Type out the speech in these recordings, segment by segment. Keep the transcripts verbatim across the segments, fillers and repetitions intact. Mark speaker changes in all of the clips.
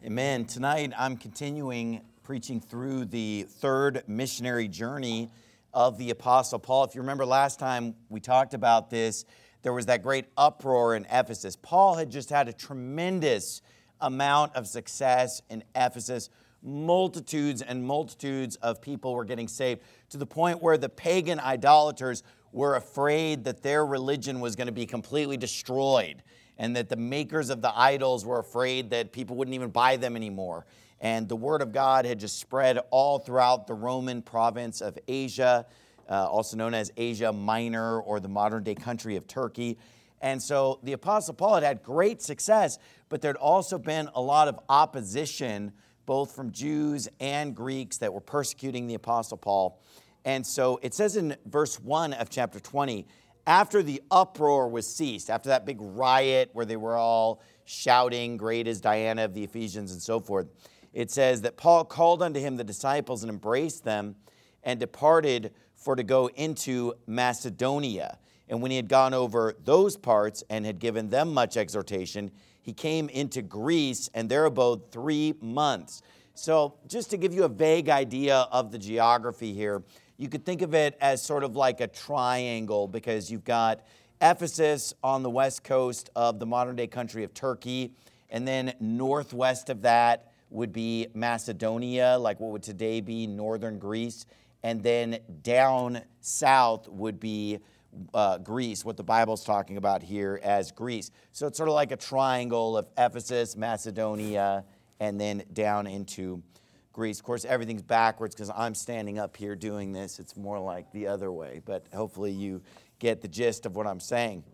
Speaker 1: Amen. Tonight I'm continuing preaching through the third missionary journey of the Apostle Paul. If you remember last time we talked about this, there was that great uproar in Ephesus. Paul had just had a tremendous amount of success in Ephesus. Multitudes and multitudes of people were getting saved to the point where the pagan idolaters were afraid that their religion was going to be completely destroyed, and that the makers of the idols were afraid that people wouldn't even buy them anymore. And the word of God had just spread all throughout the Roman province of Asia, uh, also known as Asia Minor, or the modern-day country of Turkey. And so the Apostle Paul had had great success, but there'd also been a lot of opposition, both from Jews and Greeks, that were persecuting the Apostle Paul. And so it says in verse one of chapter twenty, after the uproar was ceased, after that big riot where they were all shouting, "Great is Diana of the Ephesians," and so forth, it says that Paul called unto him the disciples and embraced them and departed for to go into Macedonia. And when he had gone over those parts and had given them much exhortation, he came into Greece and there abode three months. So just to give you a vague idea of the geography here, you could think of it as sort of like a triangle, because you've got Ephesus on the west coast of the modern-day country of Turkey, and then northwest of that would be Macedonia, like what would today be northern Greece, and then down south would be uh, Greece, what the Bible's talking about here as Greece. So it's sort of like a triangle of Ephesus, Macedonia, and then down into Greece. Of course, everything's backwards because I'm standing up here doing this. It's more like the other way, but hopefully you get the gist of what I'm saying.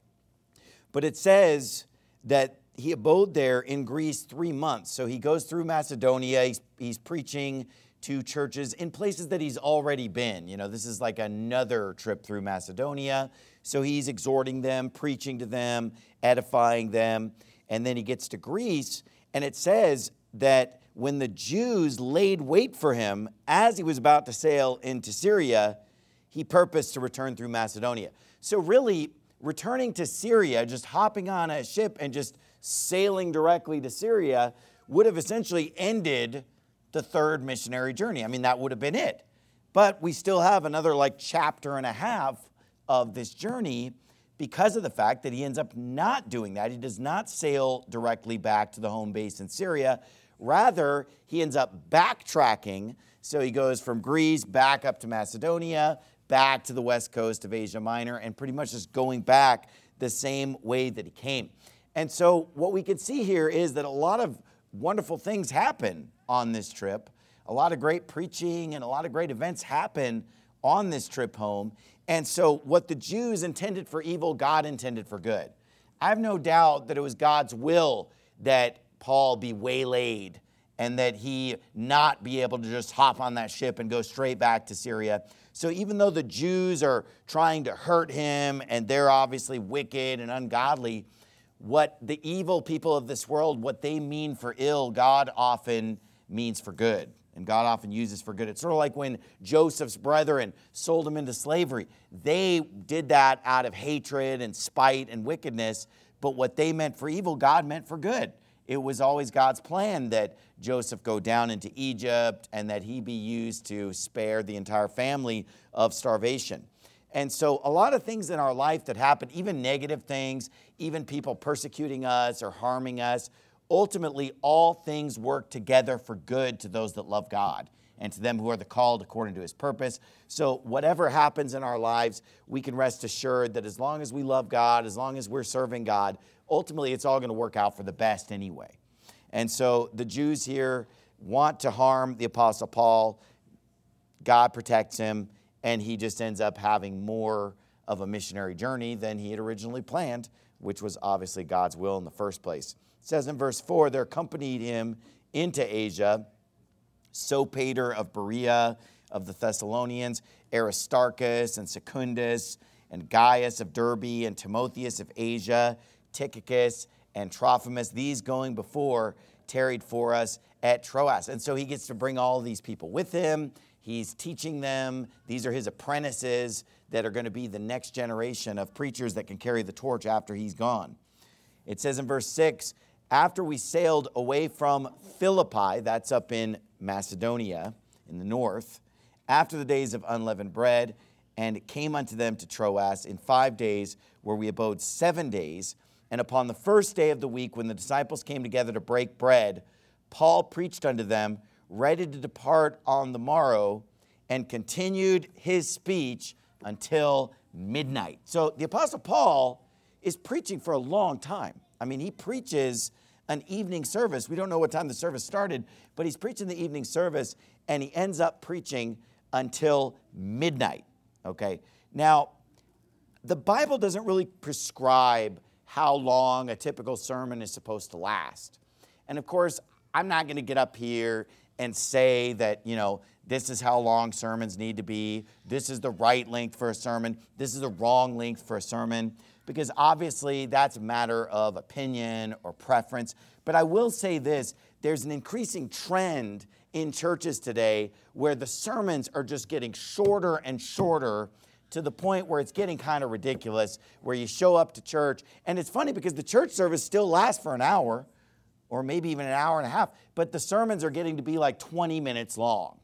Speaker 1: But it says that he abode there in Greece three months. So he goes through Macedonia. He's, he's preaching to churches in places that he's already been. You know, this is like another trip through Macedonia. So he's exhorting them, preaching to them, edifying them. And then he gets to Greece, and it says that when the Jews laid wait for him as he was about to sail into Syria, he purposed to return through Macedonia. So really, returning to Syria, just hopping on a ship and just sailing directly to Syria, would have essentially ended the third missionary journey. I mean, that would have been it. But we still have another like chapter and a half of this journey because of the fact that he ends up not doing that. He does not sail directly back to the home base in Syria. Rather, he ends up backtracking. So he goes from Greece back up to Macedonia, back to the west coast of Asia Minor, and pretty much just going back the same way that he came. And so what we can see here is that a lot of wonderful things happen on this trip. A lot of great preaching and a lot of great events happen on this trip home. And so what the Jews intended for evil, God intended for good. I have no doubt that it was God's will that Paul be waylaid and that he not be able to just hop on that ship and go straight back to Syria. So even though the Jews are trying to hurt him and they're obviously wicked and ungodly, what the evil people of this world, what they mean for ill, God often means for good. And God often uses for good. It's sort of like when Joseph's brethren sold him into slavery. They did that out of hatred and spite and wickedness, but what they meant for evil, God meant for good. It was always God's plan that Joseph go down into Egypt and that he be used to spare the entire family of starvation. And so a lot of things in our life that happen, even negative things, even people persecuting us or harming us, ultimately all things work together for good to those that love God and to them who are the called according to his purpose. So whatever happens in our lives, we can rest assured that as long as we love God, as long as we're serving God, ultimately it's all going to work out for the best anyway. And so the Jews here want to harm the Apostle Paul. God protects him, and he just ends up having more of a missionary journey than he had originally planned, which was obviously God's will in the first place. It says in verse four, there accompanied him into Asia Sopater of Berea, of the Thessalonians, Aristarchus and Secundus, and Gaius of Derbe, and Timotheus of Asia, Tychicus and Trophimus. These going before tarried for us at Troas. And so he gets to bring all these people with him. He's teaching them. These are his apprentices that are going to be the next generation of preachers that can carry the torch after he's gone. It says in verse six, after we sailed away from Philippi, that's up in Macedonia in the north, after the days of unleavened bread, and came unto them to Troas in five days, where we abode seven days. And upon the first day of the week, when the disciples came together to break bread, Paul preached unto them, ready to depart on the morrow, and continued his speech until midnight. So the Apostle Paul is preaching for a long time. I mean, he preaches an evening service. We don't know what time the service started, but he's preaching the evening service, and he ends up preaching until midnight. Okay, now, the Bible doesn't really prescribe how long a typical sermon is supposed to last. And of course, I'm not going to get up here and say that, you know, this is how long sermons need to be. This is the right length for a sermon. This is the wrong length for a sermon. Because obviously that's a matter of opinion or preference. But I will say this, there's an increasing trend in churches today where the sermons are just getting shorter and shorter to the point where it's getting kind of ridiculous, where you show up to church. And it's funny because the church service still lasts for an hour or maybe even an hour and a half, but the sermons are getting to be like twenty minutes long.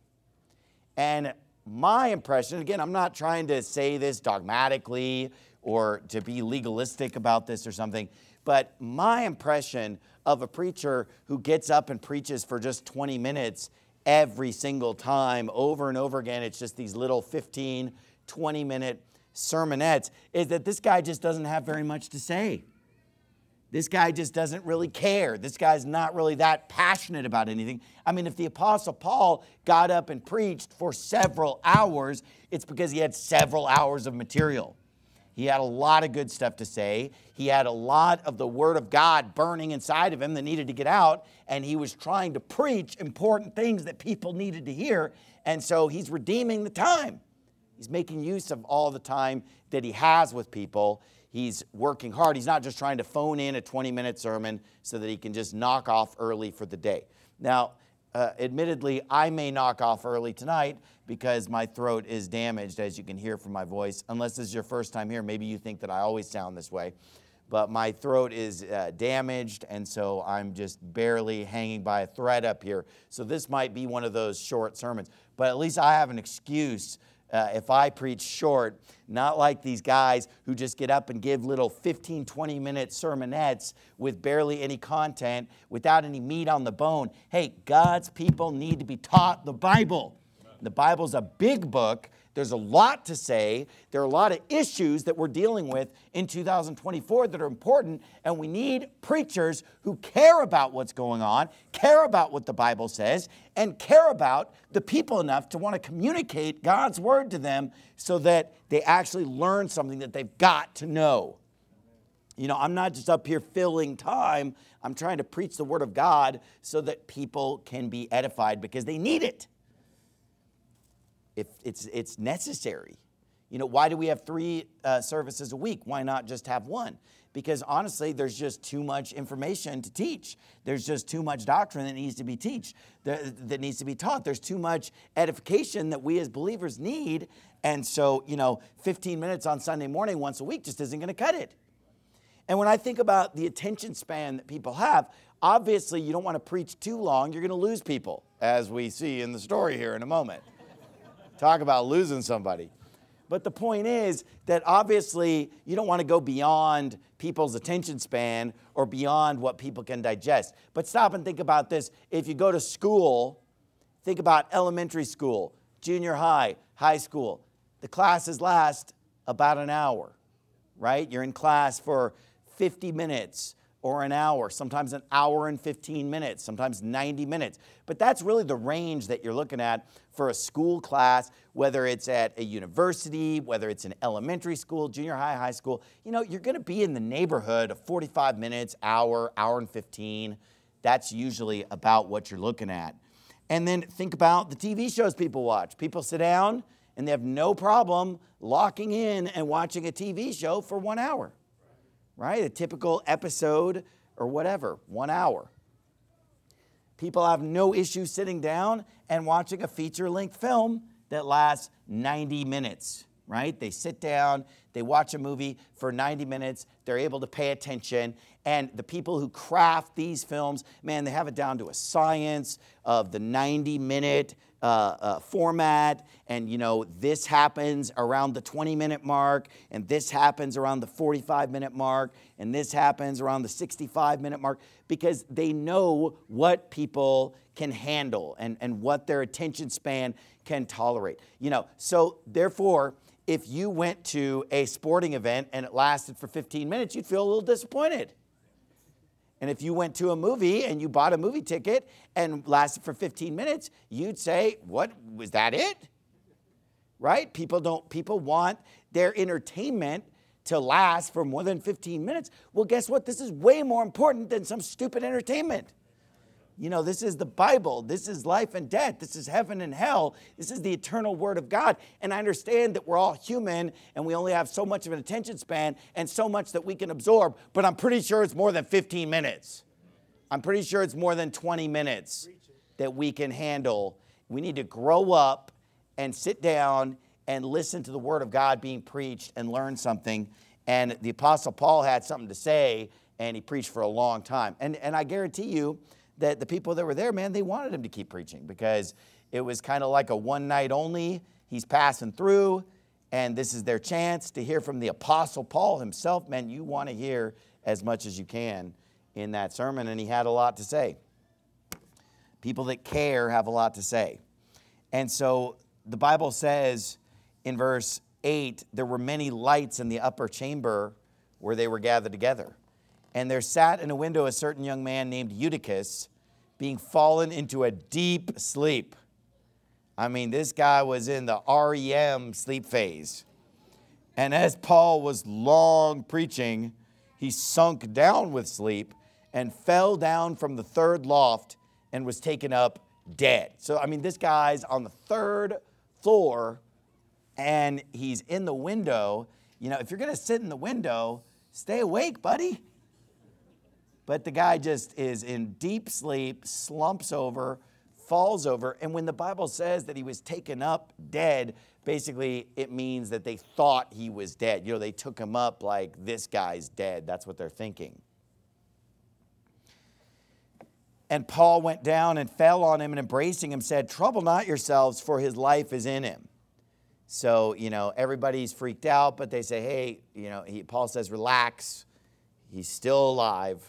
Speaker 1: And my impression, again, I'm not trying to say this dogmatically or to be legalistic about this or something, but my impression of a preacher who gets up and preaches for just twenty minutes every single time, over and over again, it's just these little fifteen, twenty minute sermonettes, is that this guy just doesn't have very much to say. This guy just doesn't really care. This guy's not really that passionate about anything. I mean, if the Apostle Paul got up and preached for several hours, it's because he had several hours of material. He had a lot of good stuff to say. He had a lot of the Word of God burning inside of him that needed to get out, and he was trying to preach important things that people needed to hear, and so he's redeeming the time. He's making use of all the time that he has with people. He's working hard. He's not just trying to phone in a twenty-minute sermon so that he can just knock off early for the day. Now, uh, admittedly, I may knock off early tonight because my throat is damaged, as you can hear from my voice. Unless this is your first time here, maybe you think that I always sound this way. But my throat is uh, damaged, and so I'm just barely hanging by a thread up here. So this might be one of those short sermons. But at least I have an excuse Uh, if I preach short, not like these guys who just get up and give little fifteen, twenty minute sermonettes with barely any content, without any meat on the bone. Hey, God's people need to be taught the Bible. The Bible's a big book. There's a lot to say. There are a lot of issues that we're dealing with in two thousand twenty-four that are important, and we need preachers who care about what's going on, care about what the Bible says, and care about the people enough to want to communicate God's word to them so that they actually learn something that they've got to know. You know, I'm not just up here filling time. I'm trying to preach the word of God so that people can be edified because they need it. If it's it's necessary. You know, why do we have three uh, services a week? Why not just have one? Because honestly, there's just too much information to teach. There's just too much doctrine that needs to be teach, that, that needs to be taught. There's too much edification that we as believers need. And so, you know, fifteen minutes on Sunday morning once a week just isn't going to cut it. And when I think about the attention span that people have, obviously you don't want to preach too long. You're going to lose people, as we see in the story here in a moment. Talk about losing somebody. But the point is that obviously you don't want to go beyond people's attention span or beyond what people can digest. But stop and think about this. If you go to school, think about elementary school, junior high, high school. The classes last about an hour, right? You're in class for fifty minutes or an hour, sometimes an hour and fifteen minutes, sometimes ninety minutes. But that's really the range that you're looking at for a school class, whether it's at a university, whether it's an elementary school, junior high, high school. You know, you're going to be in the neighborhood of forty-five minutes, hour, hour and fifteen. That's usually about what you're looking at. And then think about the T V shows people watch. People sit down and they have no problem locking in and watching a T V show for one hour. Right? A typical episode or whatever, one hour. People have no issue sitting down and watching a feature-length film that lasts ninety minutes, right? They sit down, They watch a movie for ninety minutes. They're able to pay attention. And the people who craft these films, man, they have it down to a science of the ninety minute uh, uh, format. And, you know, this happens around the twenty minute mark. And this happens around the forty-five minute mark. And this happens around the sixty-five minute mark. Because they know what people can handle and, and what their attention span can tolerate. You know, so therefore, if you went to a sporting event and it lasted for fifteen minutes, you'd feel a little disappointed. And if you went to a movie and you bought a movie ticket and lasted for fifteen minutes, you'd say, what, was that it? Right? People don't, people want their entertainment to last for more than fifteen minutes. Well, guess what? This is way more important than some stupid entertainment. You know, this is the Bible. This is life and death. This is heaven and hell. This is the eternal word of God. And I understand that we're all human and we only have so much of an attention span and so much that we can absorb, but I'm pretty sure it's more than fifteen minutes. I'm pretty sure it's more than twenty minutes that we can handle. We need to grow up and sit down and listen to the word of God being preached and learn something. And the Apostle Paul had something to say, and he preached for a long time. And, and I guarantee you, that the people that were there, man, they wanted him to keep preaching because it was kind of like a one night only. He's passing through, and this is their chance to hear from the Apostle Paul himself. Man, you want to hear as much as you can in that sermon, and he had a lot to say. People that care have a lot to say. And so the Bible says in verse eight, there were many lights in the upper chamber where they were gathered together. And there sat in a window a certain young man named Eutychus, being fallen into a deep sleep. I mean, this guy was in the R E M sleep phase. And as Paul was long preaching, he sunk down with sleep and fell down from the third loft and was taken up dead. So, I mean, this guy's on the third floor and he's in the window. You know, if you're going to sit in the window, stay awake, buddy. But the guy just is in deep sleep, slumps over, falls over. And when the Bible says that he was taken up dead, basically it means that they thought he was dead. You know, they took him up like, this guy's dead. That's what they're thinking. And Paul went down and fell on him and embracing him said, trouble not yourselves, for his life is in him. So, you know, everybody's freaked out, but they say, hey, you know, he, Paul says, relax. He's still alive.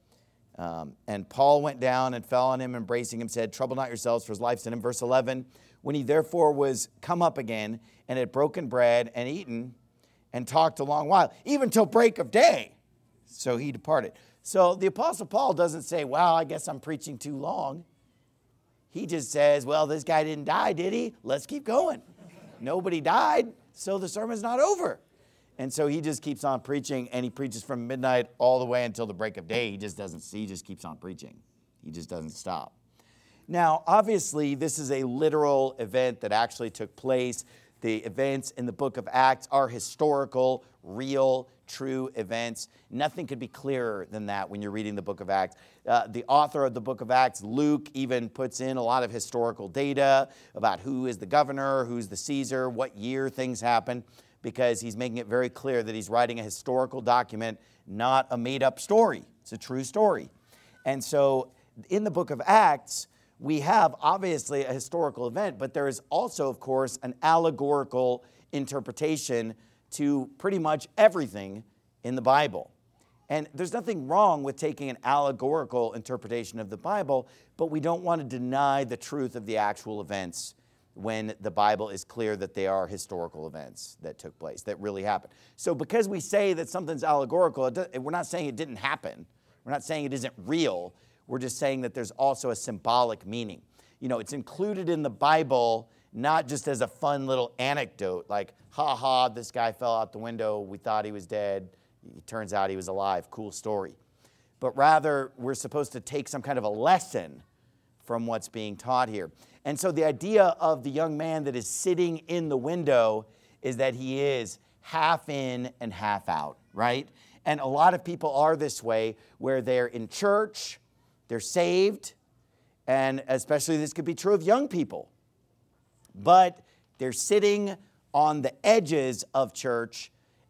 Speaker 1: Um, and Paul went down and fell on him, embracing him, said, trouble not yourselves, for his life's in him. Verse eleven, when he therefore was come up again and had broken bread and eaten and talked a long while, even till break of day. So he departed. So the Apostle Paul doesn't say, wow, I guess I'm preaching too long. He just says, well, this guy didn't die, did he? Let's keep going. Nobody died, so the sermon's not over. And so he just keeps on preaching, and he preaches from midnight all the way until the break of day. He just doesn't, he just keeps on preaching. He just doesn't stop. Now, obviously, this is a literal event that actually took place. The events in the book of Acts are historical, real, true events. Nothing could be clearer than that when you're reading the book of Acts. Uh, the author of the book of Acts, Luke, even puts in a lot of historical data about who is the governor, who's the Caesar, what year things happened, because he's making it very clear that he's writing a historical document, not a made-up story. It's a true story. And so in the book of Acts, we have obviously a historical event, but there is also, of course, an allegorical interpretation to pretty much everything in the Bible. And there's nothing wrong with taking an allegorical interpretation of the Bible, but we don't want to deny the truth of the actual events when the Bible is clear that they are historical events that took place, that really happened. So because we say that something's allegorical, we're not saying it didn't happen. We're not saying it isn't real. We're just saying that there's also a symbolic meaning. You know, it's included in the Bible not just as a fun little anecdote, like, ha ha, this guy fell out the window, we thought he was dead, it turns out he was alive, cool story. But rather, we're supposed to take some kind of a lesson from what's being taught here. And so the idea of the young man that is sitting in the window is that he is half in and half out, right? And a lot of people are this way, where they're in church, they're saved, and especially this could be true of young people. But they're sitting on the edges of church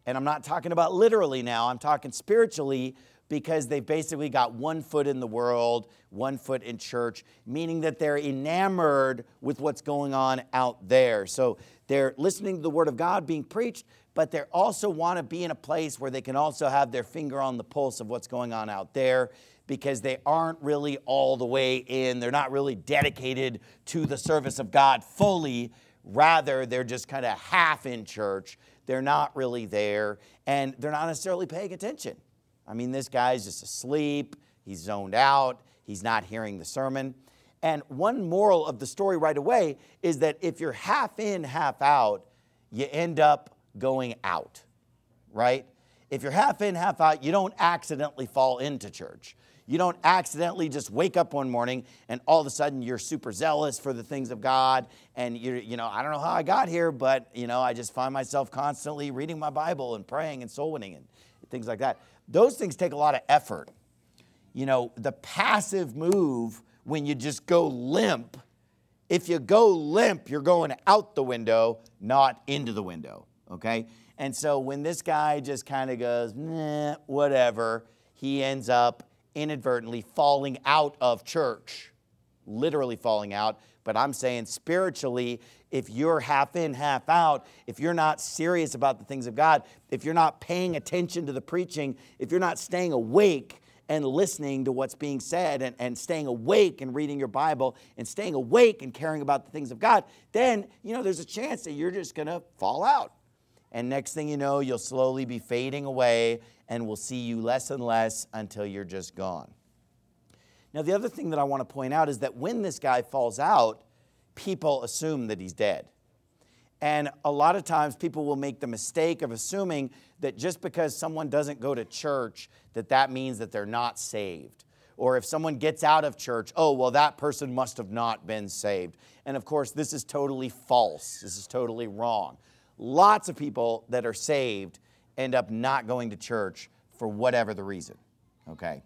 Speaker 1: And I'm not talking about literally now, I'm talking spiritually, because they've basically got one foot in the world, one foot in church, meaning that they're enamored with what's going on out there. So they're listening to the Word of God being preached, but they also want to be in a place where they can also have their finger on the pulse of what's going on out there, because they aren't really all the way in. They're not really dedicated to the service of God fully. Rather, they're just kind of half in church. They're not really there, and they're not necessarily paying attention. I mean, this guy's just asleep. He's zoned out. He's not hearing the sermon. And one moral of the story right away is that if you're half in, half out, you end up going out, right? If you're half in, half out, you don't accidentally fall into church. You don't accidentally just wake up one morning and all of a sudden you're super zealous for the things of God. And you're, you know, I don't know how I got here, but, you know, I just find myself constantly reading my Bible and praying and soul winning and things like that. Those things take a lot of effort. You know, the passive move when you just go limp, if you go limp, you're going out the window, not into the window, okay? And so when this guy just kind of goes, nah, whatever, he ends up inadvertently falling out of church, literally falling out. But I'm saying spiritually, if you're half in, half out, if you're not serious about the things of God, if you're not paying attention to the preaching, if you're not staying awake and listening to what's being said and, and staying awake and reading your Bible and staying awake and caring about the things of God, then, you know, there's a chance that you're just going to fall out. And next thing you know, you'll slowly be fading away and we'll see you less and less until you're just gone. Now, the other thing that I want to point out is that when this guy falls out, people assume that he's dead. And a lot of times people will make the mistake of assuming that just because someone doesn't go to church, that that means that they're not saved. Or if someone gets out of church, oh, well, that person must have not been saved. And of course, this is totally false. This is totally wrong. Lots of people that are saved end up not going to church for whatever the reason, okay?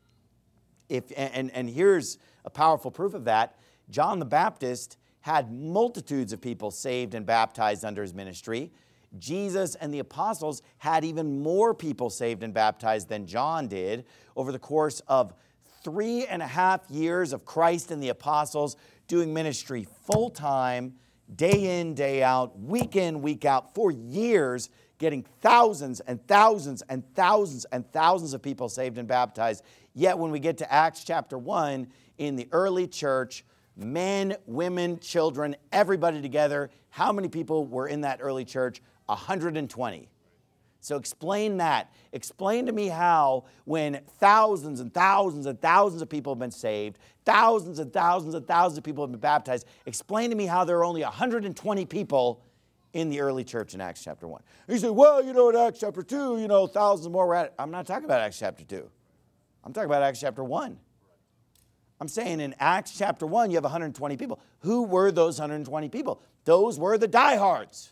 Speaker 1: If, and, and here's a powerful proof of that. John the Baptist had multitudes of people saved and baptized under his ministry. Jesus and the apostles had even more people saved and baptized than John did. Over the course of three and a half years of Christ and the apostles doing ministry full-time, day in, day out, week in, week out, for years, getting thousands and thousands and thousands and thousands of people saved and baptized. Yet when we get to Acts chapter one, in the early church, men, women, children, everybody together, how many people were in that early church? one hundred twenty. So explain that. Explain to me how when thousands and thousands and thousands of people have been saved, thousands and thousands and thousands of people have been baptized, explain to me how there are only one hundred twenty people in the early church in Acts chapter one. You say, well, you know, in Acts chapter two, you know, thousands more were at it. I'm not talking about Acts chapter two. I'm talking about Acts chapter one. I'm saying in Acts chapter one, you have one hundred twenty people. Who were those one hundred twenty people? Those were the diehards.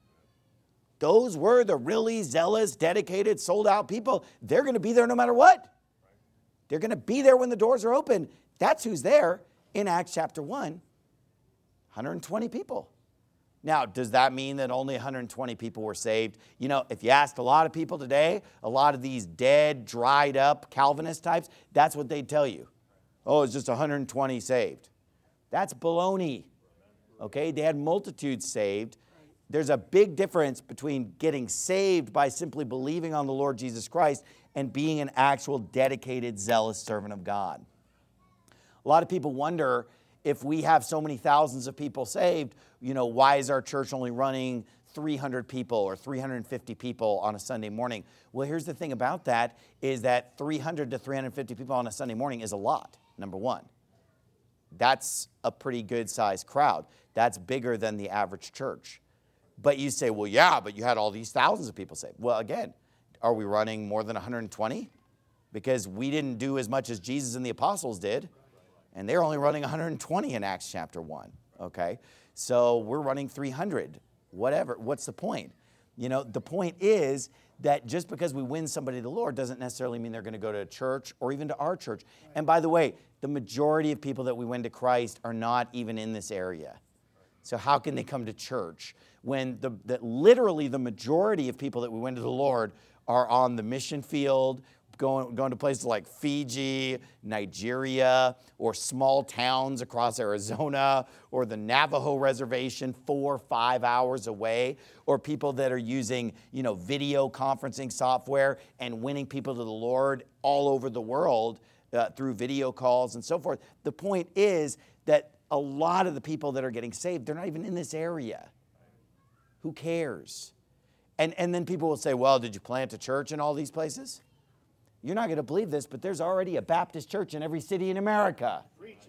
Speaker 1: Those were the really zealous, dedicated, sold-out people. They're going to be there no matter what. They're going to be there when the doors are open. That's who's there in Acts chapter one. one hundred twenty people. Now, does that mean that only one hundred twenty people were saved? You know, if you asked a lot of people today, a lot of these dead, dried up Calvinist types, that's what they'd tell you. Oh, it's just one hundred twenty saved. That's baloney. Okay, they had multitudes saved. There's a big difference between getting saved by simply believing on the Lord Jesus Christ and being an actual dedicated, zealous servant of God. A lot of people wonder, if we have so many thousands of people saved, you know, why is our church only running three hundred people or three hundred fifty people on a Sunday morning? Well, here's the thing about that, is that three hundred to three hundred fifty people on a Sunday morning is a lot, number one. That's a pretty good sized crowd. That's bigger than the average church. But you say, well, yeah, but you had all these thousands of people saved. Well, again, are we running more than one hundred twenty? Because we didn't do as much as Jesus and the apostles did. And they're only running one hundred twenty in Acts chapter one, okay? So we're running three hundred, whatever. What's the point? You know, the point is that just because we win somebody to the Lord doesn't necessarily mean they're going to go to a church or even to our church. And by the way, the majority of people that we win to Christ are not even in this area. So how can they come to church when the, the literally the majority of people that we win to the Lord are on the mission field, going, going to places like Fiji, Nigeria, or small towns across Arizona, or the Navajo reservation four or five hours away, or people that are using, you know, video conferencing software and winning people to the Lord all over the world uh, through video calls and so forth. The point is that a lot of the people that are getting saved, they're not even in this area. Who cares? And, and then people will say, well, did you plant a church in all these places? You're not going to believe this, but there's already a Baptist church in every city in America.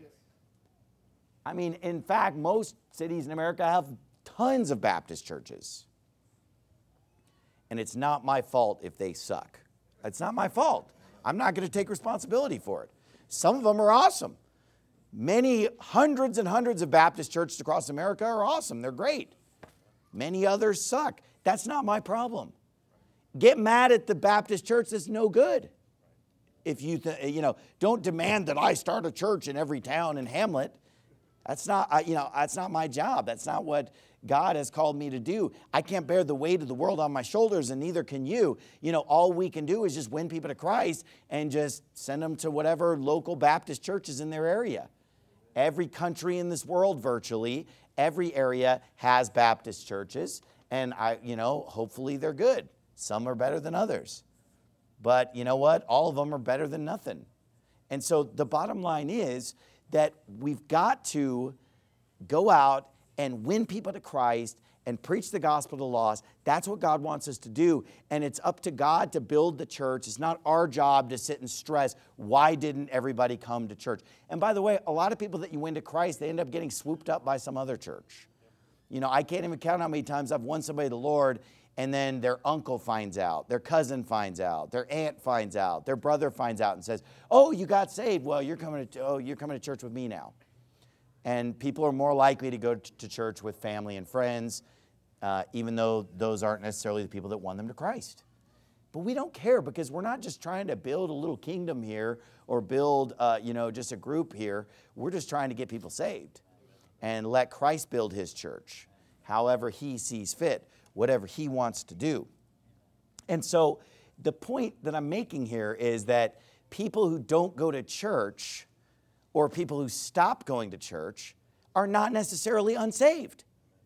Speaker 1: I mean, in fact, most cities in America have tons of Baptist churches. And it's not my fault if they suck. It's not my fault. I'm not going to take responsibility for it. Some of them are awesome. Many hundreds and hundreds of Baptist churches across America are awesome. They're great. Many others suck. That's not my problem. Get mad at the Baptist church that's no good. If you, th- you know, don't demand that I start a church in every town and hamlet. That's not, you know, that's not my job. That's not what God has called me to do. I can't bear the weight of the world on my shoulders, and neither can you. You know, all we can do is just win people to Christ and just send them to whatever local Baptist churches in their area. Every country in this world, virtually, every area has Baptist churches, and I, you know, hopefully they're good. Some are better than others. But you know what? All of them are better than nothing. And so the bottom line is that we've got to go out and win people to Christ and preach the gospel to the lost. That's what God wants us to do. And it's up to God to build the church. It's not our job to sit and stress, why didn't everybody come to church? And by the way, a lot of people that you win to Christ, they end up getting swooped up by some other church. You know, I can't even count how many times I've won somebody to the Lord, and then their uncle finds out, their cousin finds out, their aunt finds out, their brother finds out and says, oh, you got saved. Well, you're coming to, oh, you're coming to church with me now. And people are more likely to go to church with family and friends, uh, even though those aren't necessarily the people that won them to Christ. But we don't care, because we're not just trying to build a little kingdom here or build, uh, you know, just a group here. We're just trying to get people saved and let Christ build his church, however he sees fit, whatever he wants to do. And so the point that I'm making here is that people who don't go to church or people who stop going to church are not necessarily unsaved.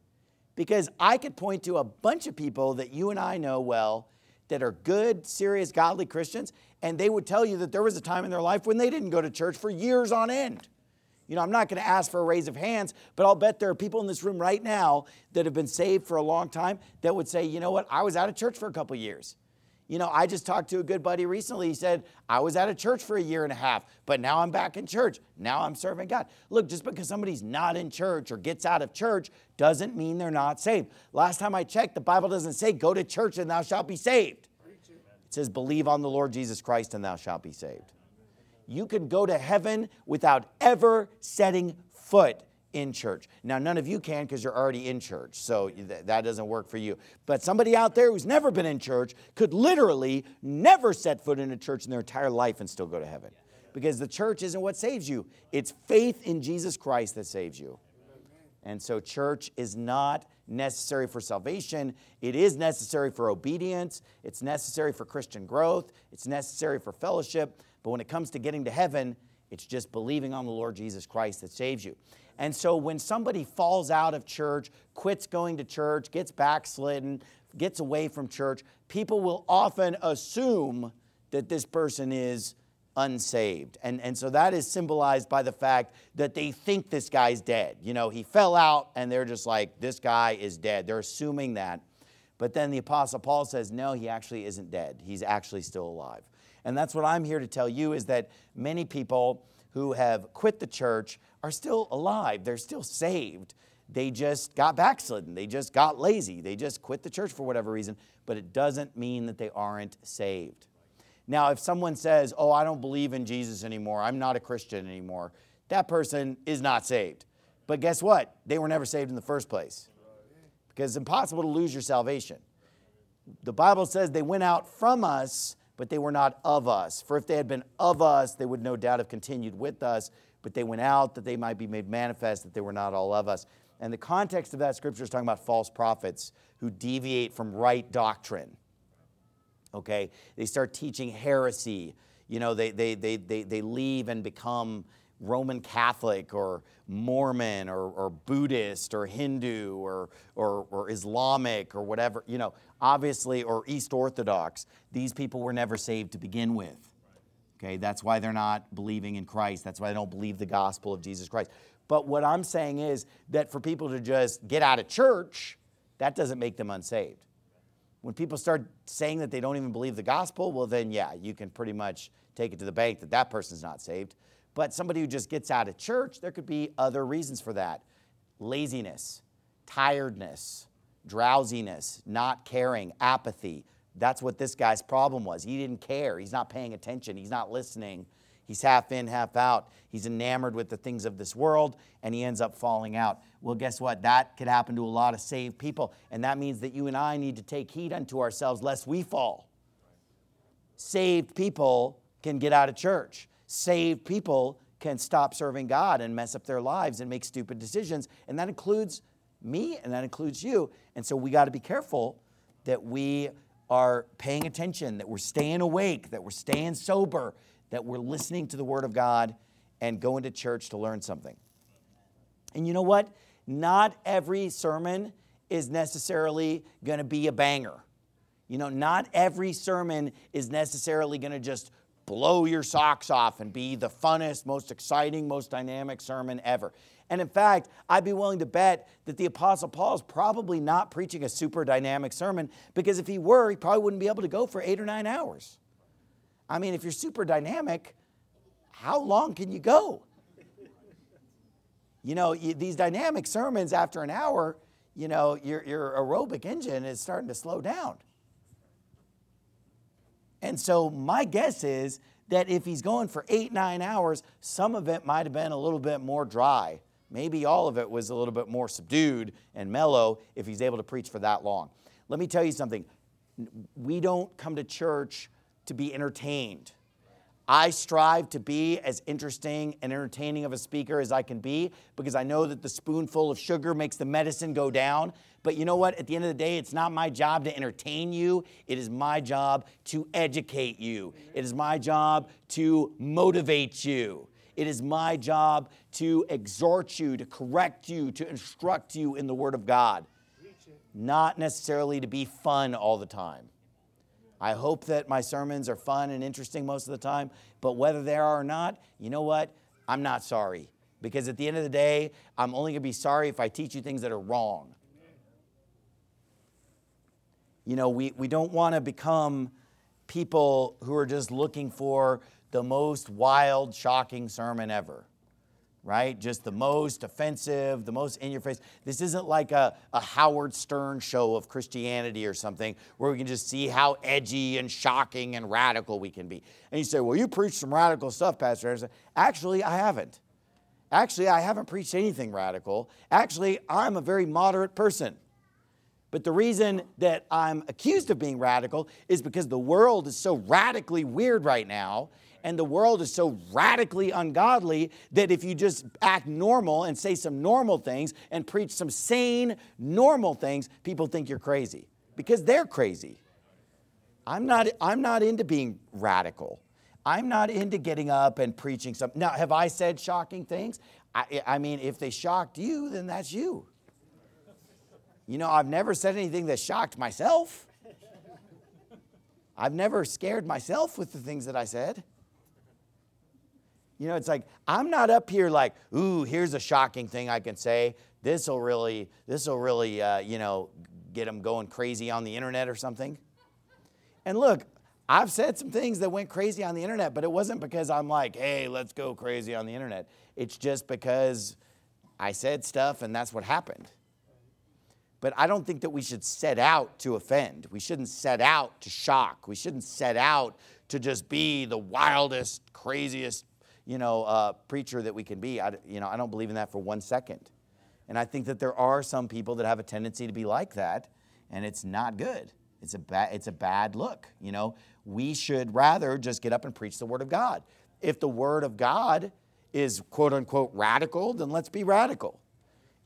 Speaker 1: Because I could point to a bunch of people that you and I know well that are good, serious, godly Christians, and they would tell you that there was a time in their life when they didn't go to church for years on end. You know, I'm not going to ask for a raise of hands, but I'll bet there are people in this room right now that have been saved for a long time that would say, you know what, I was out of church for a couple years. You know, I just talked to a good buddy recently. He said, I was out of church for a year and a half, but now I'm back in church. Now I'm serving God. Look, just because somebody's not in church or gets out of church doesn't mean they're not saved. Last time I checked, the Bible doesn't say, go to church and thou shalt be saved. It says, believe on the Lord Jesus Christ and thou shalt be saved. You can go to heaven without ever setting foot in church. Now, none of you can, because you're already in church, so th- that doesn't work for you. But somebody out there who's never been in church could literally never set foot in a church in their entire life and still go to heaven. Because the church isn't what saves you. It's faith in Jesus Christ that saves you. And so church is not necessary for salvation. It is necessary for obedience. It's necessary for Christian growth. It's necessary for fellowship. But when it comes to getting to heaven, it's just believing on the Lord Jesus Christ that saves you. And so when somebody falls out of church, quits going to church, gets backslidden, gets away from church, people will often assume that this person is unsaved. And, and so that is symbolized by the fact that they think this guy's dead. You know, he fell out and they're just like, this guy is dead. They're assuming that. But then the Apostle Paul says, no, he actually isn't dead. He's actually still alive. And that's what I'm here to tell you, is that many people who have quit the church are still alive. They're still saved. They just got backslidden. They just got lazy. They just quit the church for whatever reason. But it doesn't mean that they aren't saved. Now, if someone says, oh, I don't believe in Jesus anymore, I'm not a Christian anymore, that person is not saved. But guess what? They were never saved in the first place. Because it's impossible to lose your salvation. The Bible says they went out from us, but they were not of us. For if they had been of us, they would no doubt have continued with us. But they went out that they might be made manifest that they were not all of us. And the context of that scripture is talking about false prophets who deviate from right doctrine. Okay? They start teaching heresy. You know, they, they, they, they, they leave and become Roman Catholic or Mormon or, or Buddhist or Hindu or, or, or Islamic or whatever, you know, obviously, or East Orthodox. These people were never saved to begin with. Okay, that's why they're not believing in Christ. That's why they don't believe the gospel of Jesus Christ. But what I'm saying is that for people to just get out of church, that doesn't make them unsaved. When people start saying that they don't even believe the gospel, well then, yeah, you can pretty much take it to the bank that that person's not saved. But somebody who just gets out of church, there could be other reasons for that. Laziness, tiredness, drowsiness, not caring, apathy. That's what this guy's problem was. He didn't care. He's not paying attention. He's not listening. He's half in, half out. He's enamored with the things of this world, and he ends up falling out. Well, guess what? That could happen to a lot of saved people, and that means that you and I need to take heed unto ourselves lest we fall. Saved people can get out of church. Saved people can stop serving God and mess up their lives and make stupid decisions, and that includes me, and that includes you. And so we got to be careful that we are paying attention, that we're staying awake, that we're staying sober, that we're listening to the Word of God and going to church to learn something. And you know what? Not every sermon is necessarily going to be a banger. You know, not every sermon is necessarily going to just blow your socks off and be the funnest, most exciting, most dynamic sermon ever. And in fact, I'd be willing to bet that the Apostle Paul is probably not preaching a super dynamic sermon, because if he were, he probably wouldn't be able to go for eight or nine hours. I mean, if you're super dynamic, how long can you go? You know, you, these dynamic sermons after an hour, you know, your, your aerobic engine is starting to slow down. And so my guess is that if he's going for eight, nine hours, some of it might have been a little bit more dry. Maybe all of it was a little bit more subdued and mellow if he's able to preach for that long. Let me tell you something. We don't come to church to be entertained. I strive to be as interesting and entertaining of a speaker as I can be, because I know that the spoonful of sugar makes the medicine go down. But you know what? At the end of the day, it's not my job to entertain you. It is my job to educate you. It is my job to motivate you. It is my job to exhort you, to correct you, to instruct you in the Word of God. Not necessarily to be fun all the time. I hope that my sermons are fun and interesting most of the time, but whether they are or not, you know what? I'm not sorry. Because at the end of the day, I'm only going to be sorry if I teach you things that are wrong. You know, we, we don't want to become people who are just looking for the most wild, shocking sermon ever. Right? Just the most offensive, the most in your face. This isn't like a, a Howard Stern show of Christianity or something where we can just see how edgy and shocking and radical we can be. And you say, well, you preach some radical stuff, Pastor Anderson. Actually, I haven't. Actually, I haven't preached anything radical. Actually, I'm a very moderate person. But the reason that I'm accused of being radical is because the world is so radically weird right now, and the world is so radically ungodly that if you just act normal and say some normal things and preach some sane, normal things, people think you're crazy because they're crazy. I'm not, I'm not into being radical. I'm not into getting up and preaching something. Now, have I said shocking things? I, I mean, if they shocked you, then that's you. You know, I've never said anything that shocked myself. I've never scared myself with the things that I said. You know, it's like, I'm not up here like, ooh, here's a shocking thing I can say. This will really, this will really, uh, you know, get them going crazy on the internet or something. And look, I've said some things that went crazy on the internet, but it wasn't because I'm like, hey, let's go crazy on the internet. It's just because I said stuff and that's what happened. But I don't think that we should set out to offend. We shouldn't set out to shock. We shouldn't set out to just be the wildest, craziest, you know, uh, preacher that we can be. I, you know, I don't believe in that for one second. And I think that there are some people that have a tendency to be like that, and it's not good. It's a bad, it's a bad look. You know, we should rather just get up and preach the Word of God. If the Word of God is quote unquote radical, then let's be radical.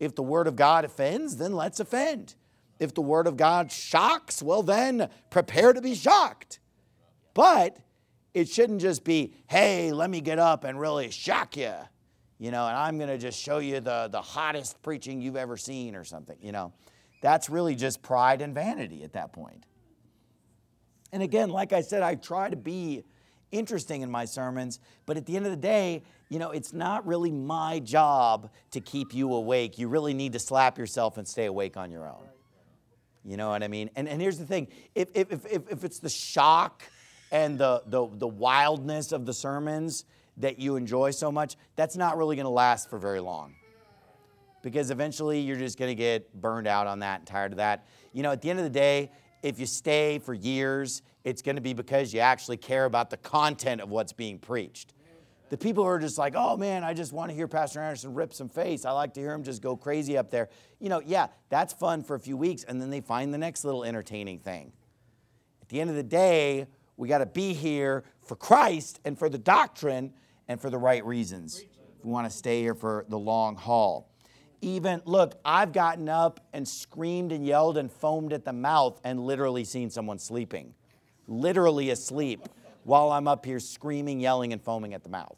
Speaker 1: If the word of God offends, then let's offend. If the word of God shocks, well then prepare to be shocked. But it shouldn't just be, hey, let me get up and really shock you. You know, and I'm going to just show you the, the hottest preaching you've ever seen or something, you know. That's really just pride and vanity at that point. And again, like I said, I try to be interesting in my sermons, but at the end of the day, you know, it's not really my job to keep you awake. You really need to slap yourself and stay awake on your own. You know what I mean? And, and here's the thing. If, if, if, if it's the shock and the, the, the wildness of the sermons that you enjoy so much, that's not really going to last for very long. Because eventually you're just going to get burned out on that and tired of that. You know, at the end of the day, if you stay for years, it's going to be because you actually care about the content of what's being preached. The people who are just like, oh man, I just want to hear Pastor Anderson rip some face. I like to hear him just go crazy up there. You know, yeah, that's fun for a few weeks, and then they find the next little entertaining thing. At the end of the day, we got to be here for Christ and for the doctrine and for the right reasons. We want to stay here for the long haul. Even, look, I've gotten up and screamed and yelled and foamed at the mouth and literally seen someone sleeping. Literally asleep while I'm up here screaming, yelling, and foaming at the mouth.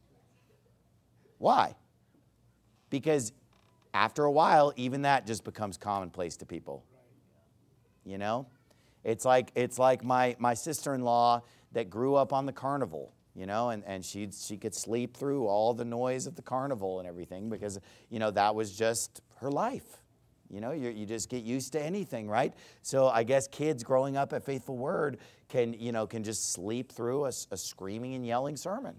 Speaker 1: Why? Because after a while, even that just becomes commonplace to people. You know? It's like it's like my, my sister-in-law that grew up on the carnival. You know, and, and she she could sleep through all the noise of the carnival and everything because, you know, that was just her life. You know, you you just get used to anything, right? So I guess kids growing up at Faithful Word can, you know, can just sleep through a, a screaming and yelling sermon.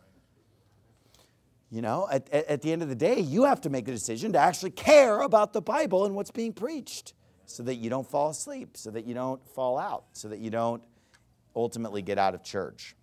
Speaker 1: You know, at, at, at the end of the day, you have to make a decision to actually care about the Bible and what's being preached so that you don't fall asleep, so that you don't fall out, so that you don't ultimately get out of church.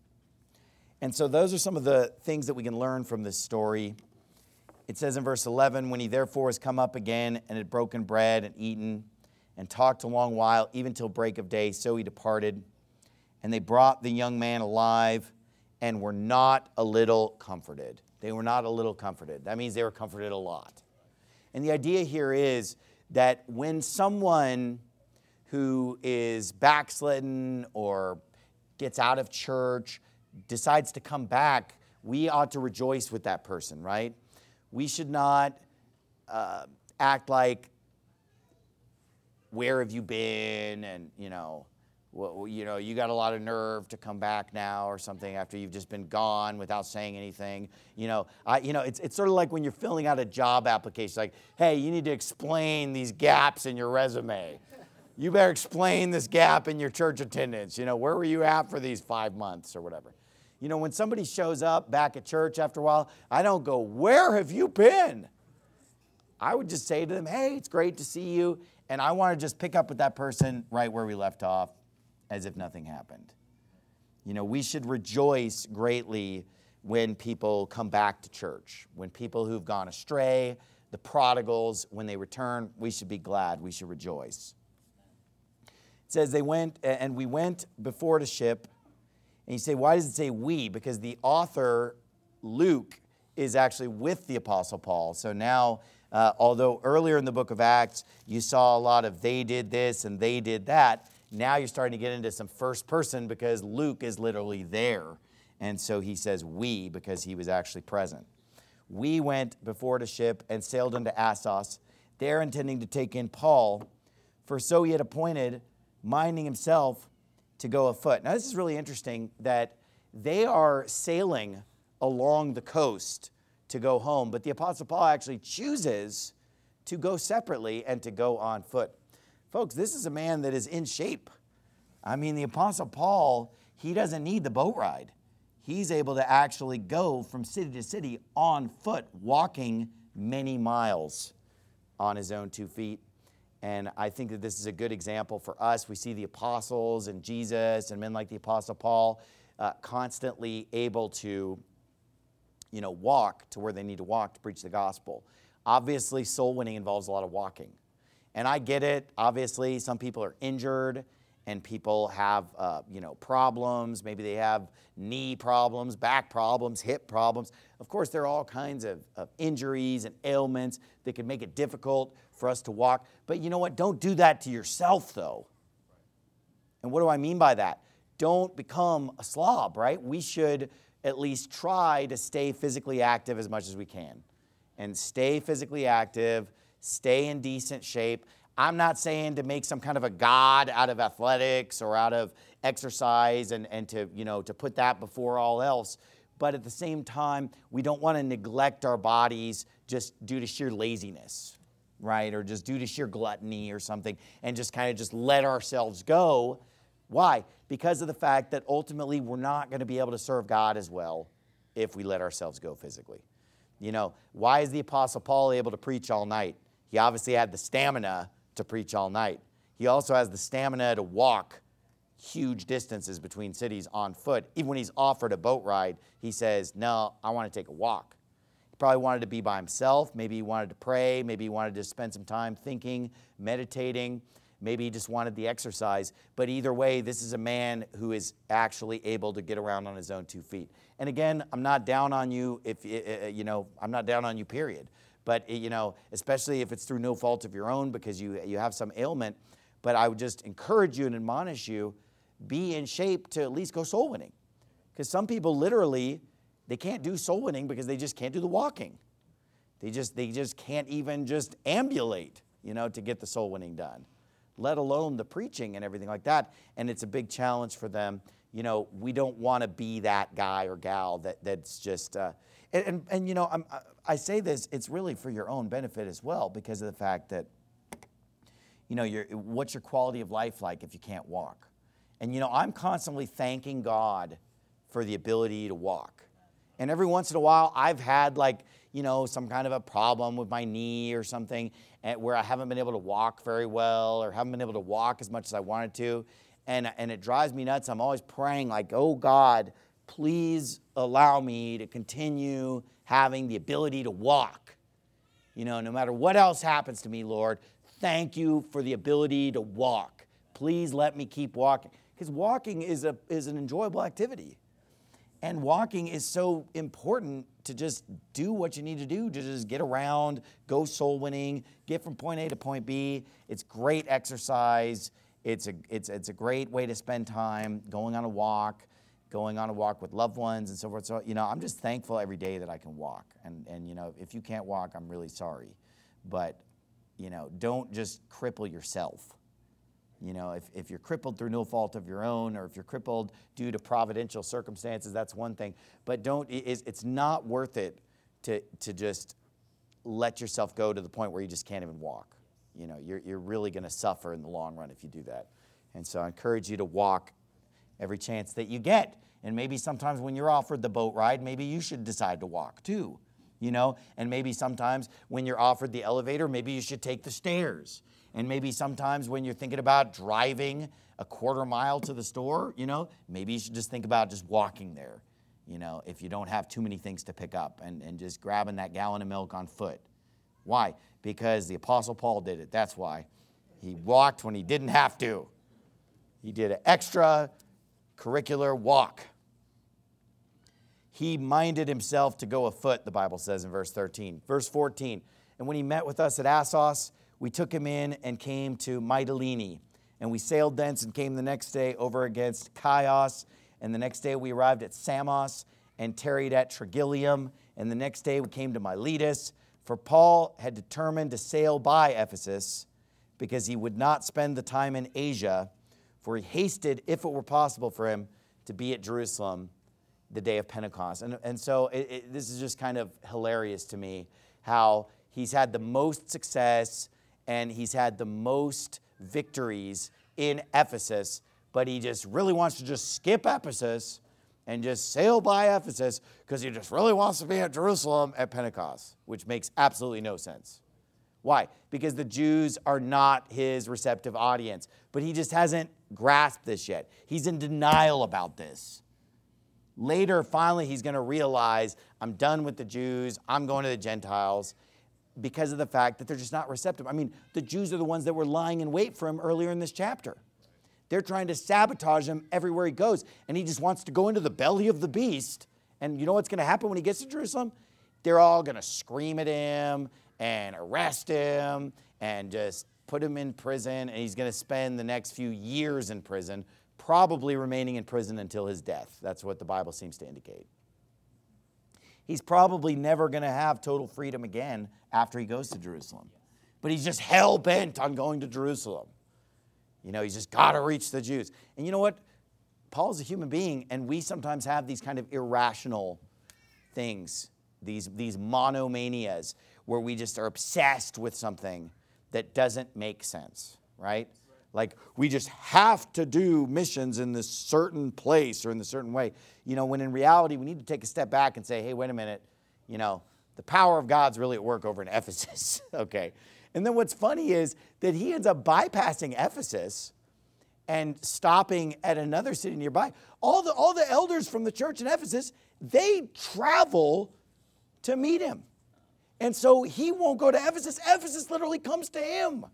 Speaker 1: And so those are some of the things that we can learn from this story. It says in verse eleven, when he therefore has come up again and had broken bread and eaten and talked a long while, even till break of day, so he departed. And they brought the young man alive and were not a little comforted. They were not a little comforted. That means they were comforted a lot. And the idea here is that when someone who is backslidden or gets out of church decides to come back, we ought to rejoice with that person, right? We should not uh, act like, where have you been? And, you know, well, you know, you got a lot of nerve to come back now or something after you've just been gone without saying anything. You know, I, you know, it's it's sort of like when you're filling out a job application, like, hey, you need to explain these gaps in your resume. You better explain this gap in your church attendance. You know, where were you at for these five months or whatever? You know, when somebody shows up back at church after a while, I don't go, where have you been? I would just say to them, hey, it's great to see you. And I want to just pick up with that person right where we left off as if nothing happened. You know, we should rejoice greatly when people come back to church. When people who've gone astray, the prodigals, when they return, we should be glad. We should rejoice. It says they went, and we went before the ship. And you say, why does it say we? Because the author, Luke, is actually with the Apostle Paul. So now, uh, although earlier in the book of Acts, you saw a lot of they did this and they did that, now you're starting to get into some first person because Luke is literally there. And so he says we because he was actually present. We went before the ship and sailed unto Assos, there intending to take in Paul, for so he had appointed, minding himself to go afoot. Now, this is really interesting that they are sailing along the coast to go home, but the Apostle Paul actually chooses to go separately and to go on foot. Folks, this is a man that is in shape. I mean, the Apostle Paul, he doesn't need the boat ride. He's able to actually go from city to city on foot, walking many miles on his own two feet. And I think that this is a good example for us. We see the apostles and Jesus and men like the Apostle Paul uh, constantly able to, you know, walk to where they need to walk to preach the gospel. Obviously, soul winning involves a lot of walking. And I get it. Obviously, some people are injured and people have, uh, you know, problems. Maybe they have knee problems, back problems, hip problems. Of course, there are all kinds of, of injuries and ailments that can make it difficult for us to walk. But you know what? Don't do that to yourself, though. And what do I mean by that? Don't become a slob, right? We should at least try to stay physically active as much as we can. And stay physically active, stay in decent shape. I'm not saying to make some kind of a god out of athletics or out of exercise and, and to, you know, to put that before all else. But at the same time, we don't want to neglect our bodies just due to sheer laziness, right? Or just due to sheer gluttony or something, and just kind of just let ourselves go. Why? Because of the fact that ultimately we're not going to be able to serve God as well if we let ourselves go physically. You know, why is the Apostle Paul able to preach all night? He obviously had the stamina to preach all night. He also has the stamina to walk huge distances between cities on foot. Even when he's offered a boat ride, he says, no, I want to take a walk. He probably wanted to be by himself. Maybe he wanted to pray. Maybe he wanted to spend some time thinking, meditating. Maybe he just wanted the exercise. But either way, this is a man who is actually able to get around on his own two feet. And again, I'm not down on you if, you know, I'm not down on you, period. But, you know, especially if it's through no fault of your own because you, you have some ailment. But I would just encourage you and admonish you, be in shape to at least go soul winning. Because some people literally, they can't do soul winning because they just can't do the walking. They just, they just can't even just ambulate, you know, to get the soul winning done, let alone the preaching and everything like that. And it's a big challenge for them. You know, we don't want to be that guy or gal that that's just, uh, and, and, and, you know, I'm, I say this, it's really for your own benefit as well because of the fact that, you know, your, what's your quality of life like if you can't walk? And, you know, I'm constantly thanking God for the ability to walk. And every once in a while, I've had like, you know, some kind of a problem with my knee or something where I haven't been able to walk very well or haven't been able to walk as much as I wanted to. And, and it drives me nuts. I'm always praying like, oh, God, please allow me to continue having the ability to walk. You know, no matter what else happens to me, Lord, thank you for the ability to walk. Please let me keep walking. Because walking is a is an enjoyable activity. And walking is so important to just do what you need to do, to just get around, go soul winning, get from point A to point B. It's great exercise. It's a, it's, it's a great way to spend time going on a walk, going on a walk with loved ones and so forth. So, you know, I'm just thankful every day that I can walk. And, and you know, if you can't walk, I'm really sorry. But, you know, don't just cripple yourself. You know, if, if you're crippled through no fault of your own, or if you're crippled due to providential circumstances, that's one thing. But don't, it's, it's not worth it to, to just let yourself go to the point where you just can't even walk. You know, you're, you're really going to suffer in the long run if you do that. And so I encourage you to walk every chance that you get. And maybe sometimes when you're offered the boat ride, maybe you should decide to walk too. You know, and maybe sometimes when you're offered the elevator, maybe you should take the stairs. And maybe sometimes when you're thinking about driving a quarter mile to the store, you know, maybe you should just think about just walking there, you know, if you don't have too many things to pick up, and, and just grabbing that gallon of milk on foot. Why? Because the Apostle Paul did it. That's why. He walked when he didn't have to. He did an extra curricular walk. He minded himself to go afoot, the Bible says in verse thirteen. Verse fourteen, and when he met with us at Assos, we took him in and came to Mytilene, and we sailed thence and came the next day over against Chios, and the next day we arrived at Samos and tarried at Trogyllium, and the next day we came to Miletus, for Paul had determined to sail by Ephesus because he would not spend the time in Asia, for he hasted, if it were possible for him, to be at Jerusalem the day of Pentecost. And, and so it, it, this is just kind of hilarious to me, how he's had the most success and he's had the most victories in Ephesus, but he just really wants to just skip Ephesus and just sail by Ephesus because he just really wants to be at Jerusalem at Pentecost, which makes absolutely no sense. Why? Because the Jews are not his receptive audience, but he just hasn't grasped this yet. He's in denial about this. Later, finally, he's going to realize, I'm done with the Jews, I'm going to the Gentiles, because of the fact that they're just not receptive. I mean, the Jews are the ones that were lying in wait for him earlier in this chapter. They're trying to sabotage him everywhere he goes. And he just wants to go into the belly of the beast. And you know what's going to happen when he gets to Jerusalem? They're all going to scream at him and arrest him and just put him in prison. And he's going to spend the next few years in prison, probably remaining in prison until his death. That's what the Bible seems to indicate. He's probably never going to have total freedom again after he goes to Jerusalem. But he's just hell-bent on going to Jerusalem. You know, he's just got to reach the Jews. And you know what? Paul's a human being, and we sometimes have these kind of irrational things, these, these monomanias, where we just are obsessed with something that doesn't make sense, right? Like, we just have to do missions in this certain place or in this certain way. You know, when in reality, we need to take a step back and say, hey, wait a minute, you know, the power of God's really at work over in Ephesus, okay? And then what's funny is that he ends up bypassing Ephesus and stopping at another city nearby. All the, all the elders from the church in Ephesus, they travel to meet him. And so he won't go to Ephesus. Ephesus literally comes to him.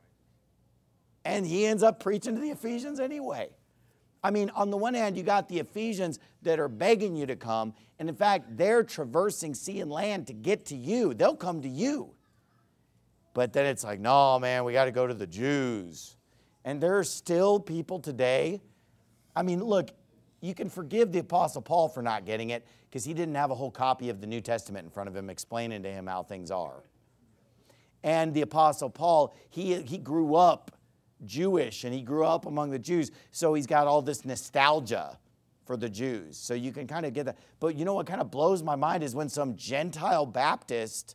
Speaker 1: And he ends up preaching to the Ephesians anyway. I mean, on the one hand, you got the Ephesians that are begging you to come. And in fact, they're traversing sea and land to get to you. They'll come to you. But then it's like, no, man, we got to go to the Jews. And there are still people today. I mean, look, you can forgive the Apostle Paul for not getting it because he didn't have a whole copy of the New Testament in front of him explaining to him how things are. And the Apostle Paul, he, he grew up Jewish and he grew up among the Jews. So he's got all this nostalgia for the Jews. So you can kind of get that. But you know what kind of blows my mind is when some Gentile Baptist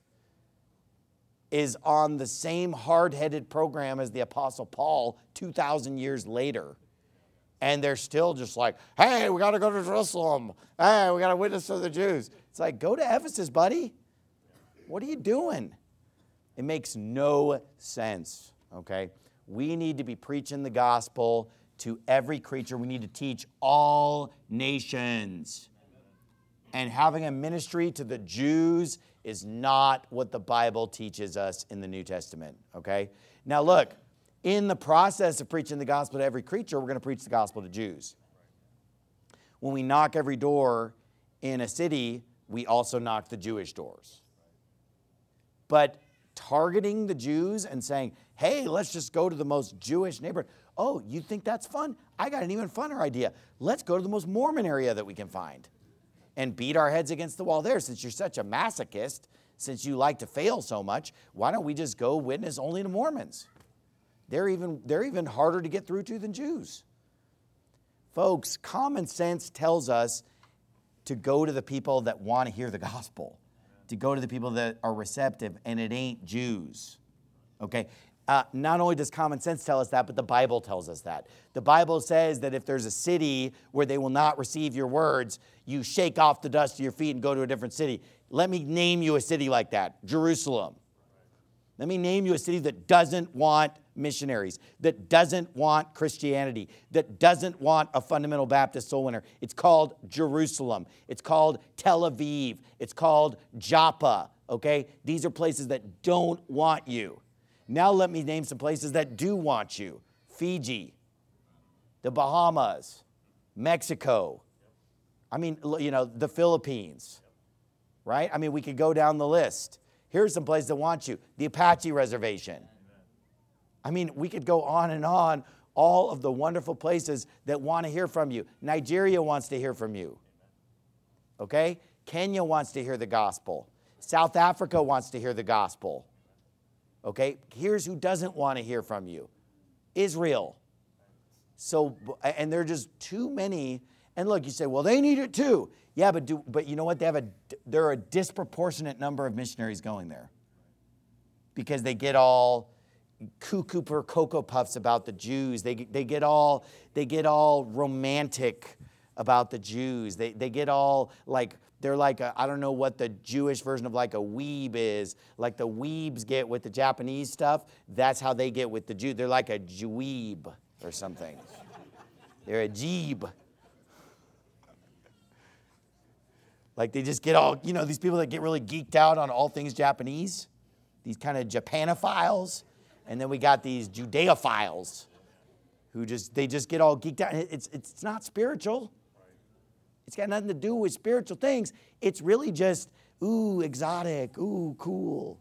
Speaker 1: is on the same hard-headed program as the Apostle Paul two thousand years later. And they're still just like, hey, we got to go to Jerusalem. Hey, we got to witness to the Jews. It's like, go to Ephesus, buddy. What are you doing? It makes no sense, okay? We need to be preaching the gospel to every creature. We need to teach all nations. And having a ministry to the Jews is not what the Bible teaches us in the New Testament, okay? Now look, in the process of preaching the gospel to every creature, we're going to preach the gospel to Jews. When we knock every door in a city, we also knock the Jewish doors. But targeting the Jews and saying, hey, let's just go to the most Jewish neighborhood. Oh, you think that's fun? I got an even funner idea. Let's go to the most Mormon area that we can find and beat our heads against the wall there. Since you're such a masochist, since you like to fail so much, why don't we just go witness only to Mormons? They're even, they're even harder to get through to than Jews. Folks, common sense tells us to go to the people that want to hear the gospel, to go to the people that are receptive, and it ain't Jews, okay? Uh, not only does common sense tell us that, but the Bible tells us that. The Bible says that if there's a city where they will not receive your words, you shake off the dust of your feet and go to a different city. Let me name you a city like that, Jerusalem. Let me name you a city that doesn't want missionaries, that doesn't want Christianity, that doesn't want a fundamental Baptist soul winner. It's called Jerusalem. It's called Tel Aviv. It's called Joppa, okay? These are places that don't want you. Now let me name some places that do want you. Fiji, the Bahamas, Mexico. I mean, you know, the Philippines, right? I mean, we could go down the list. Here's some places that want you. The Apache Reservation. I mean, we could go on and on, all of the wonderful places that want to hear from you. Nigeria wants to hear from you. Okay? Kenya wants to hear the gospel. South Africa wants to hear the gospel. Okay? Here's who doesn't want to hear from you. Israel. So, and there are just too many. And look, you say, well, they need it too. Yeah, but do, but you know what? They have a, there are a disproportionate number of missionaries going there because they get all cuckoo for Cocoa Puffs about the Jews. They, they get all, they get all romantic about the Jews. They, they get all like, they're like, a, I don't know what the Jewish version of like a weeb is. Like the weebs get with the Japanese stuff. That's how they get with the Jew. They're like a Jeweeb or something. They're a Jeeb. Like they just get all, you know, these people that get really geeked out on all things Japanese, these kind of Japanophiles. And then we got these Judeophiles who just, they just get all geeked out. It's, it's not spiritual. It's got nothing to do with spiritual things. It's really just, ooh, exotic, ooh, cool.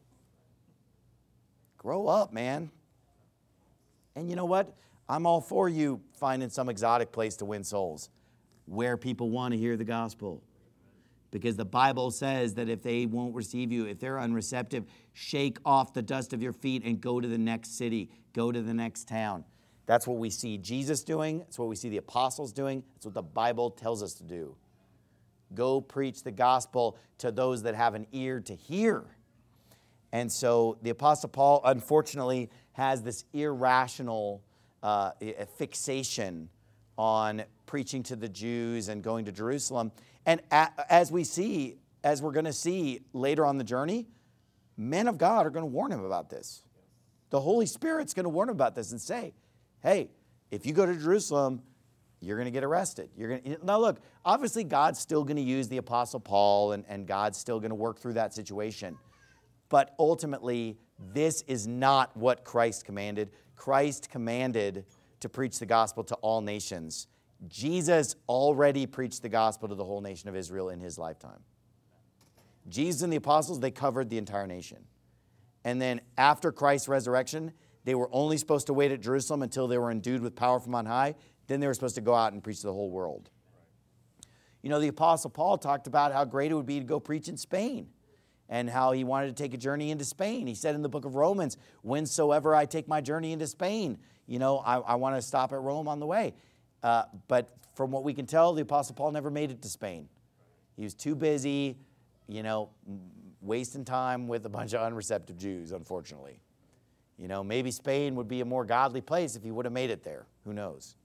Speaker 1: Grow up, man. And you know what? I'm all for you finding some exotic place to win souls, where people want to hear the gospel. Because the Bible says that if they won't receive you, if they're unreceptive, shake off the dust of your feet and go to the next city, go to the next town. That's what we see Jesus doing. That's what we see the apostles doing. That's what the Bible tells us to do. Go preach the gospel to those that have an ear to hear. And so the Apostle Paul, unfortunately, has this irrational uh, fixation on preaching to the Jews and going to Jerusalem. And as we see, as we're going to see later on the journey, men of God are going to warn him about this. The Holy Spirit's going to warn him about this and say, hey, if you go to Jerusalem, you're going to get arrested. You're going to, now look, obviously God's still going to use the Apostle Paul, and, and God's still going to work through that situation. But ultimately, this is not what Christ commanded. Christ commanded to preach the gospel to all nations. Jesus already preached the gospel to the whole nation of Israel in his lifetime. Jesus and the apostles, they covered the entire nation. And then after Christ's resurrection, they were only supposed to wait at Jerusalem until they were endued with power from on high. Then they were supposed to go out and preach to the whole world. You know, the Apostle Paul talked about how great it would be to go preach in Spain and how he wanted to take a journey into Spain. He said in the book of Romans, whensoever I take my journey into Spain, you know, I, I want to stop at Rome on the way. Uh, but from what we can tell, the Apostle Paul never made it to Spain. He was too busy, you know, wasting time with a bunch of unreceptive Jews, unfortunately. You know, maybe Spain would be a more godly place if he would have made it there. Who knows?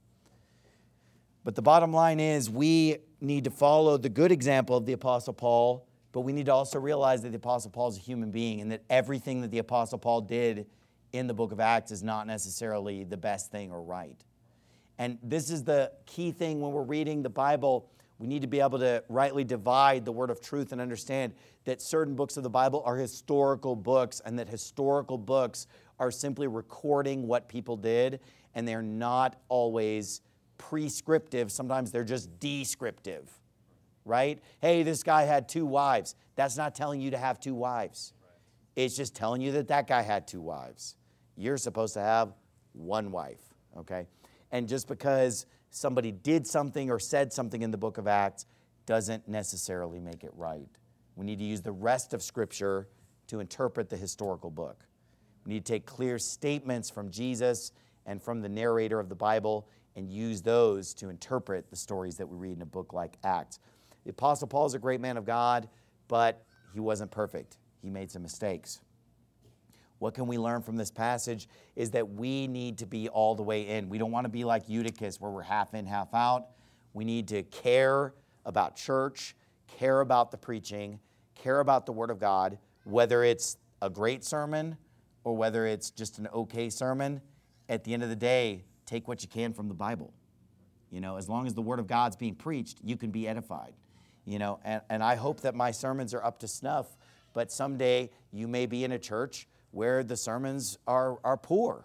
Speaker 1: But the bottom line is we need to follow the good example of the Apostle Paul, but we need to also realize that the Apostle Paul is a human being and that everything that the Apostle Paul did in the book of Acts is not necessarily the best thing or right. And this is the key thing when we're reading the Bible. We need to be able to rightly divide the word of truth and understand that certain books of the Bible are historical books, and that historical books are simply recording what people did, and they're not always prescriptive. Sometimes they're just descriptive, right? Hey, this guy had two wives. That's not telling you to have two wives. It's just telling you that that guy had two wives. You're supposed to have one wife, okay? And just because somebody did something or said something in the book of Acts doesn't necessarily make it right. We need to use the rest of Scripture to interpret the historical book. We need to take clear statements from Jesus and from the narrator of the Bible and use those to interpret the stories that we read in a book like Acts. The Apostle Paul is a great man of God, but he wasn't perfect. He made some mistakes. What can we learn from this passage is that we need to be all the way in. We don't want to be like Eutychus where we're half in, half out. We need to care about church, care about the preaching, care about the Word of God, whether it's a great sermon or whether it's just an okay sermon. At the end of the day, take what you can from the Bible. You know, as long as the Word of God's being preached, you can be edified. You know, and, and I hope that my sermons are up to snuff, but someday you may be in a church where the sermons are, are poor.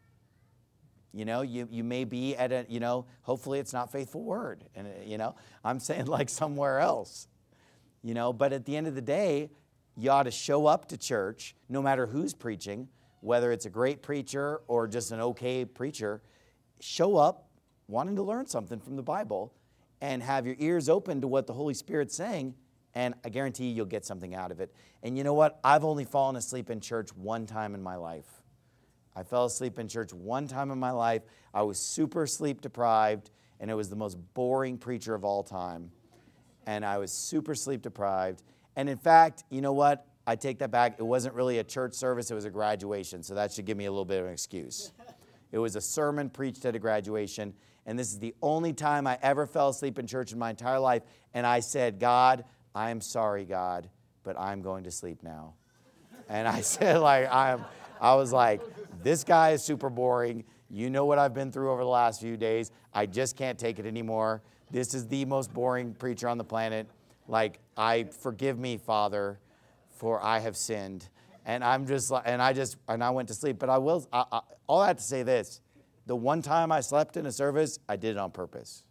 Speaker 1: You know, you, you may be at a, you know, hopefully it's not Faithful Word. And, you know, I'm saying like somewhere else. You know, but at the end of the day, you ought to show up to church, no matter who's preaching, whether it's a great preacher or just an okay preacher. Show up wanting to learn something from the Bible and have your ears open to what the Holy Spirit's saying, and I guarantee you you'll get something out of it. And you know what? I've only fallen asleep in church one time in my life. I fell asleep in church one time in my life. I was super sleep deprived, and it was the most boring preacher of all time. And I was super sleep deprived. And in fact, you know what? I take that back. It wasn't really a church service. It was a graduation, so that should give me a little bit of an excuse. It was a sermon preached at a graduation, and this is the only time I ever fell asleep in church in my entire life. And I said, God, I am sorry, God, but I'm going to sleep now. And I said, like, I'm, I was like, this guy is super boring. You know what I've been through over the last few days. I just can't take it anymore. This is the most boring preacher on the planet. Like, I forgive me, Father, for I have sinned. And I'm just like, and I just, and I went to sleep. But I will, I, I, all I have to say this, the one time I slept in a service, I did it on purpose.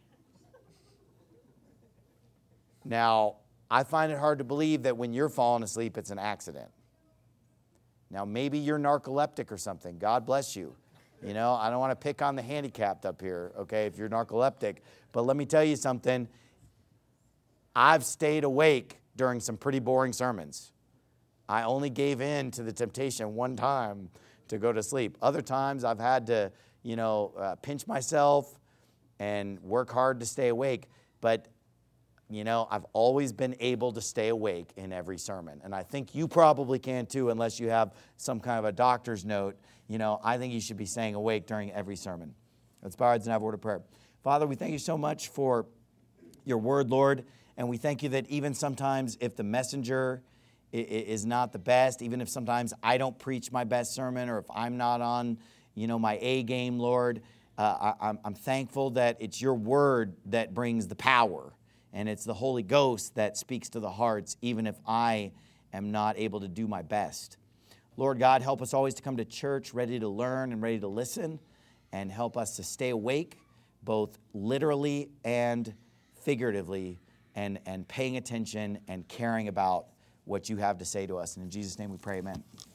Speaker 1: Now, I find it hard to believe that when you're falling asleep, it's an accident. Now, maybe you're narcoleptic or something. God bless you. You know, I don't want to pick on the handicapped up here, okay, if you're narcoleptic. But let me tell you something. I've stayed awake during some pretty boring sermons. I only gave in to the temptation one time to go to sleep. Other times I've had to, you know, uh, pinch myself and work hard to stay awake. But, you know, I've always been able to stay awake in every sermon. And I think you probably can too, unless you have some kind of a doctor's note. You know, I think you should be staying awake during every sermon. Let's bow our heads and have a word of prayer. Father, we thank you so much for your word, Lord. And we thank you that even sometimes if the messenger is not the best, even if sometimes I don't preach my best sermon, or if I'm not on, you know, my A game, Lord, uh, I, I'm, I'm thankful that it's your word that brings the power, and it's the Holy Ghost that speaks to the hearts, even if I am not able to do my best. Lord God, help us always to come to church ready to learn and ready to listen, and help us to stay awake, both literally and figuratively, and, and paying attention and caring about what you have to say to us. And in Jesus' name we pray, amen.